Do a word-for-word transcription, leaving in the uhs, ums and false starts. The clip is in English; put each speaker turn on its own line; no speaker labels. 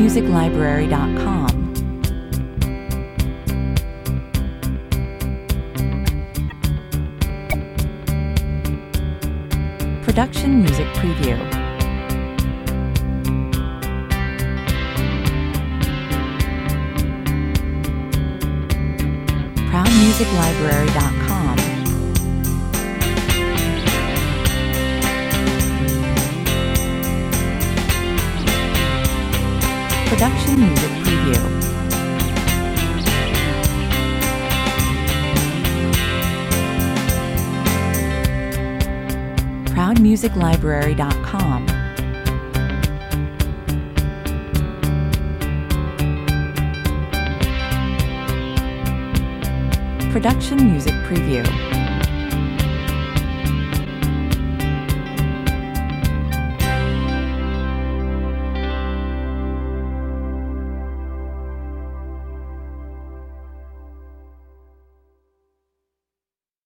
music library dot com. Production Music Preview. proud music library dot com. Production Music Preview. proud music library dot com. Production Music Preview.